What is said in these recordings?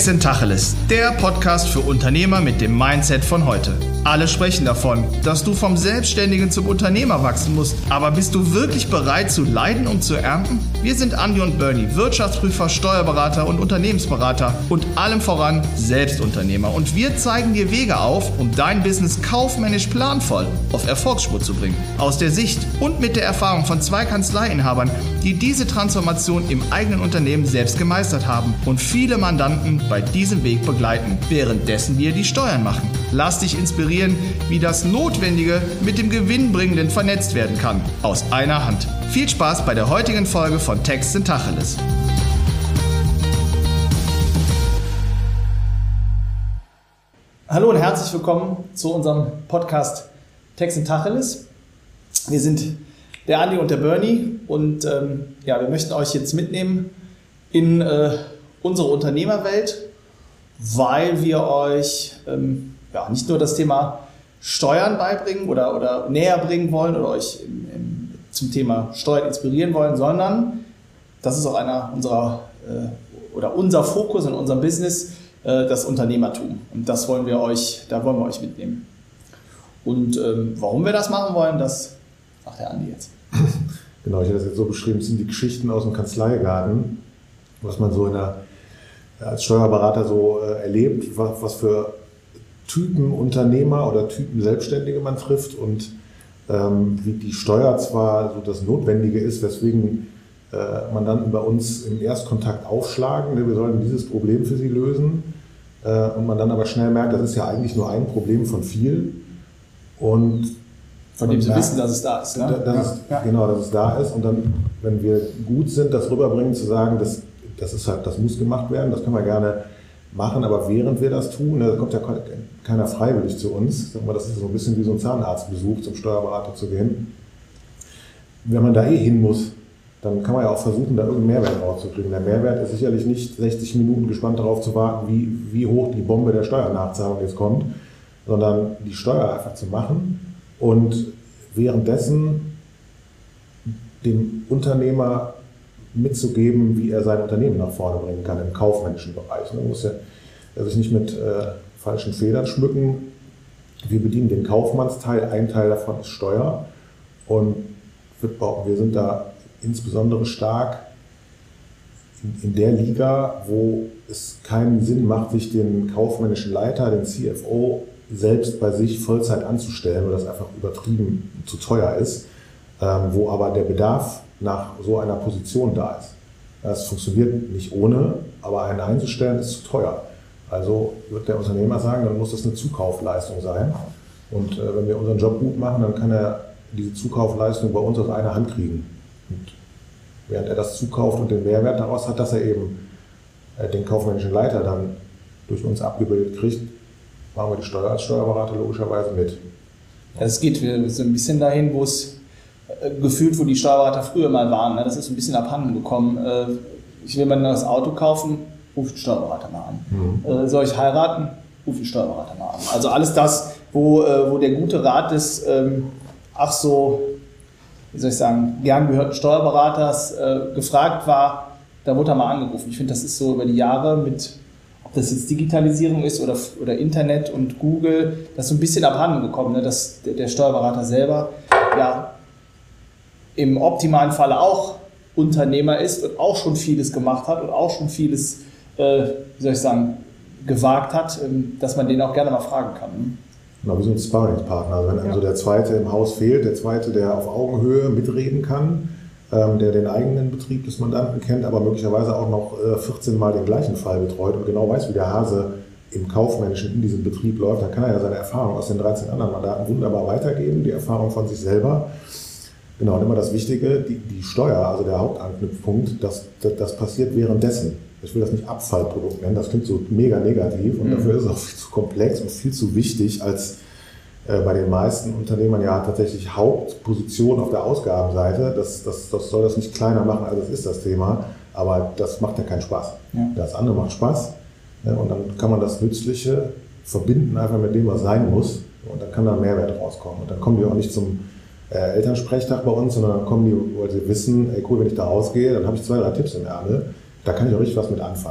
in Tacheles, der Podcast für Unternehmer mit dem Mindset von heute. Alle sprechen davon, dass du vom Selbstständigen zum Unternehmer wachsen musst. Aber bist du wirklich bereit zu leiden, um zu ernten? Wir sind Andi und Bernie, Wirtschaftsprüfer, Steuerberater und Unternehmensberater und allem voran Selbstunternehmer. Und wir zeigen dir Wege auf, um dein Business kaufmännisch planvoll auf Erfolgsspur zu bringen. Aus der Sicht und mit der Erfahrung von 2 Kanzleiinhabern, die diese Transformation im eigenen Unternehmen selbst gemeistert haben und viele Mandanten bei diesem Weg begleiten, währenddessen wir die Steuern machen. Lass dich inspirieren, wie das Notwendige mit dem Gewinnbringenden vernetzt werden kann. Aus einer Hand. Viel Spaß bei der heutigen Folge von Text in Tacheles. Hallo und herzlich willkommen zu unserem Podcast Text in Tacheles. Wir sind der Andi und der Bernie und wir möchten euch jetzt mitnehmen in unsere Unternehmerwelt, weil wir euch nicht nur das Thema Steuern beibringen oder näher bringen wollen oder euch zum Thema Steuern inspirieren wollen, sondern das ist auch unser Fokus in unserem Business, das Unternehmertum. Und da wollen wir euch mitnehmen. Und warum wir das machen wollen, das sagt der Andi jetzt. Genau, ich habe das jetzt so beschrieben, das sind die Geschichten aus dem Kanzleigarten, was man so als Steuerberater so erlebt, was für Typen Unternehmer oder Typen Selbstständige man trifft und wie die Steuer zwar so das Notwendige ist, weswegen Mandanten bei uns im Erstkontakt aufschlagen, wir sollen dieses Problem für sie lösen und man dann aber schnell merkt, das ist ja eigentlich nur ein Problem von viel und von dem sie wissen, dass es da ist. Ne? Genau, dass es da ist und dann, wenn wir gut sind, das rüberbringen, zu sagen, das muss gemacht werden, das können wir gerne machen, aber während wir das tun, da kommt ja keiner freiwillig zu uns. Das ist so ein bisschen wie so ein Zahnarztbesuch, zum Steuerberater zu gehen. Wenn man da hin muss, dann kann man ja auch versuchen, da irgendeinen Mehrwert rauszukriegen. Der Mehrwert ist sicherlich nicht 60 Minuten gespannt darauf zu warten, wie hoch die Bombe der Steuernachzahlung jetzt kommt, sondern die Steuer einfach zu machen und währenddessen dem Unternehmer mitzugeben, wie er sein Unternehmen nach vorne bringen kann im kaufmännischen Bereich. Man muss ja sich nicht mit falschen Federn schmücken. Wir bedienen den Kaufmannsteil, ein Teil davon ist Steuer und wir sind da insbesondere stark in der Liga, wo es keinen Sinn macht, sich den kaufmännischen Leiter, den CFO, selbst bei sich Vollzeit anzustellen, weil das einfach übertrieben zu teuer ist, wo aber der Bedarf nach so einer Position da ist. Das funktioniert nicht ohne, aber einen einzustellen ist zu teuer. Also wird der Unternehmer sagen, dann muss das eine Zukaufleistung sein. Und wenn wir unseren Job gut machen, dann kann er diese Zukaufleistung bei uns aus einer Hand kriegen. Und während er das zukauft und den Mehrwert daraus hat, dass er eben den kaufmännischen Leiter dann durch uns abgebildet kriegt, machen wir die Steuer als Steuerberater logischerweise mit. Es geht so ein bisschen dahin, wo es gefühlt, wo die Steuerberater früher mal waren. Ne? Das ist ein bisschen abhanden gekommen. Ich will mir ein neues Auto kaufen, ruf den Steuerberater mal an. Soll ich heiraten, ruf den Steuerberater mal an. Also alles das, wo der gute Rat des, gern gehörten Steuerberaters gefragt war, da wurde er mal angerufen. Ich finde, das ist so über die Jahre ob das jetzt Digitalisierung ist oder Internet und Google, das ist so ein bisschen abhanden gekommen, ne? Dass der Steuerberater selber im optimalen Falle auch Unternehmer ist und auch schon vieles gemacht hat und auch schon vieles, gewagt hat, dass man den auch gerne mal fragen kann. Genau, wie so ein Sparringspartner. Also wenn also der Zweite im Haus fehlt, der Zweite, der auf Augenhöhe mitreden kann, der den eigenen Betrieb des Mandanten kennt, aber möglicherweise auch noch 14 Mal den gleichen Fall betreut und genau weiß, wie der Hase im Kaufmännischen in diesem Betrieb läuft, dann kann er ja seine Erfahrung aus den 13 anderen Mandaten wunderbar weitergeben, die Erfahrung von sich selber. Genau, und immer das Wichtige, die Steuer, also der Hauptanknüpfpunkt, das passiert währenddessen. Ich will das nicht Abfallprodukt nennen, das klingt so mega negativ und dafür ist es auch viel zu komplex und viel zu wichtig, als bei den meisten Unternehmern ja tatsächlich Hauptposition auf der Ausgabenseite. Das soll das nicht kleiner machen, als es ist, das Thema, aber das macht ja keinen Spaß. Ja. Das andere macht Spaß und dann kann man das Nützliche verbinden einfach mit dem, was sein muss und dann kann da Mehrwert rauskommen. Und dann kommen die auch nicht zum Elternsprechtag bei uns, sondern dann kommen die, weil sie wissen, ey cool, wenn ich da rausgehe, dann habe ich 2, 3 Tipps im Ärmel, da kann ich auch richtig was mit anfangen.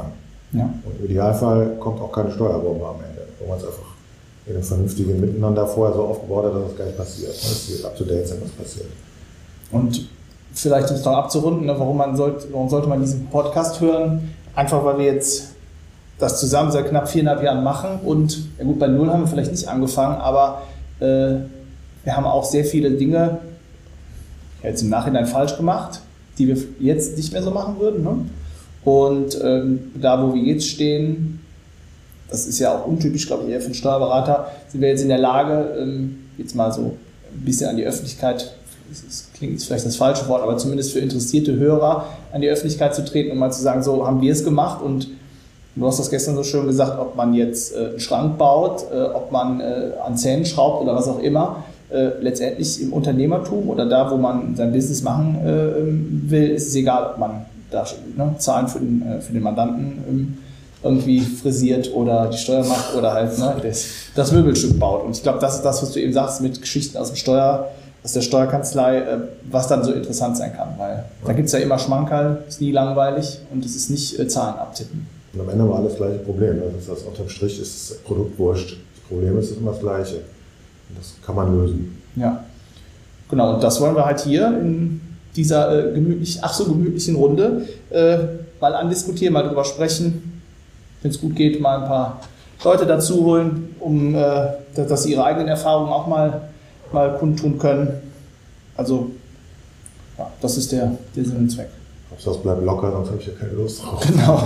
Ja. Und im Idealfall kommt auch keine Steuerbombe am Ende, wo man es einfach in einem vernünftigen Miteinander vorher so aufgebaut hat, dass es gar nicht passiert. Dass wir up to date sind, was passiert. Und vielleicht, um es noch abzurunden, warum sollte man diesen Podcast hören? Einfach, weil wir jetzt das zusammen seit knapp 4,5 Jahren machen und, ja gut, bei Null haben wir vielleicht nicht angefangen, aber wir haben auch sehr viele Dinge jetzt im Nachhinein falsch gemacht, die wir jetzt nicht mehr so machen würden. Ne? Und da, wo wir jetzt stehen, das ist ja auch untypisch, glaube ich, eher für einen Steuerberater, sind wir jetzt in der Lage, jetzt mal so ein bisschen an die Öffentlichkeit, das klingt vielleicht das falsche Wort, aber zumindest für interessierte Hörer an die Öffentlichkeit zu treten und mal zu sagen, so haben wir es gemacht. Und du hast das gestern so schön gesagt, ob man jetzt einen Schrank baut, ob man an Zähnen schraubt oder was auch immer. Letztendlich im Unternehmertum oder da, wo man sein Business machen will, ist es egal, ob man da Zahlen für den Mandanten irgendwie frisiert oder die Steuer macht oder halt das Möbelstück baut. Und ich glaube, das ist das, was du eben sagst mit Geschichten aus der Steuerkanzlei, was dann so interessant sein kann. Weil da gibt es ja immer Schmankerl, ist nie langweilig und es ist nicht Zahlen abtippen. Und am Ende haben wir alles gleiche Problem. Das unterm Strich ist das Produkt wurscht. Das Problem ist immer das Gleiche. Und das kann man lösen. Ja, genau. Und das wollen wir halt hier in dieser gemütlichen Runde mal andiskutieren, mal drüber sprechen. Wenn es gut geht, mal ein paar Leute dazu holen, um dass sie ihre eigenen Erfahrungen auch mal kundtun können. Also, ja, das ist der Sinn und Zweck. Das bleibt locker, sonst habe ich ja keine Lust drauf. Genau.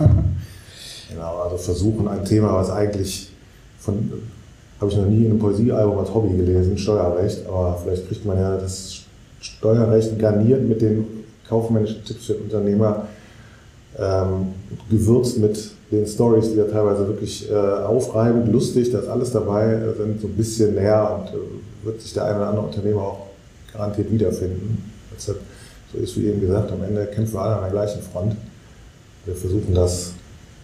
Genau, also versuchen ein Thema, was eigentlich habe ich noch nie in einem Poesiealbum als Hobby gelesen, Steuerrecht, aber vielleicht kriegt man ja das Steuerrecht garniert mit den kaufmännischen Tipps für Unternehmer, gewürzt mit den Storys, die ja teilweise wirklich aufreibend, lustig, da ist alles dabei, sind so ein bisschen näher und wird sich der eine oder andere Unternehmer auch garantiert wiederfinden. Deshalb, so ist wie eben gesagt, am Ende kämpfen wir alle an der gleichen Front. Wir versuchen das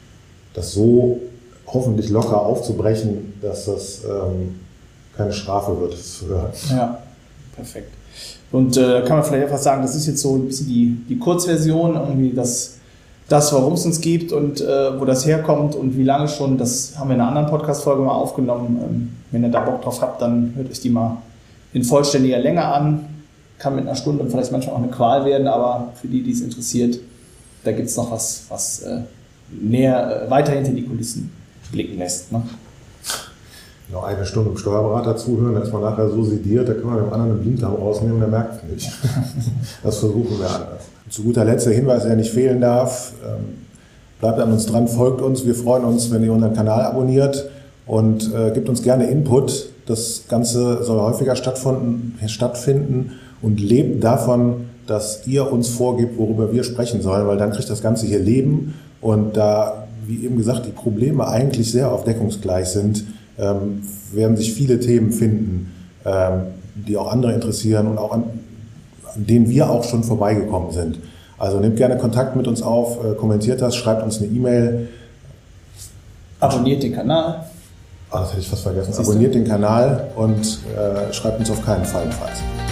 so hoffentlich locker aufzubrechen, dass das keine Strafe wird. Ja, perfekt. Und kann man vielleicht einfach sagen, das ist jetzt so ein bisschen die Kurzversion, irgendwie das warum es uns gibt und wo das herkommt und wie lange schon, das haben wir in einer anderen Podcast-Folge mal aufgenommen. Wenn ihr da Bock drauf habt, dann hört euch die mal in vollständiger Länge an. Kann mit einer Stunde vielleicht manchmal auch eine Qual werden, aber für die es interessiert, da gibt es noch was näher weiter hinter die Kulissen blicken lässt. Ne? Noch eine Stunde im Steuerberater zuhören, da ist man nachher so sediert, da kann man dem anderen einen Blinddarm rausnehmen, der merkt es nicht. Das versuchen wir anders. Und zu guter Letzt der Hinweis, der nicht fehlen darf, bleibt an uns dran, folgt uns. Wir freuen uns, wenn ihr unseren Kanal abonniert und gebt uns gerne Input. Das Ganze soll häufiger stattfinden und lebt davon, dass ihr uns vorgebt, worüber wir sprechen sollen, weil dann kriegt das Ganze hier Leben und da, wie eben gesagt, die Probleme eigentlich sehr oft deckungsgleich sind, werden sich viele Themen finden, die auch andere interessieren und auch an denen wir auch schon vorbeigekommen sind. Also nehmt gerne Kontakt mit uns auf, kommentiert das, schreibt uns eine E-Mail. Abonniert den Kanal. Das hätte ich fast vergessen. Abonniert den Kanal und schreibt uns auf keinen Fall einen Preis.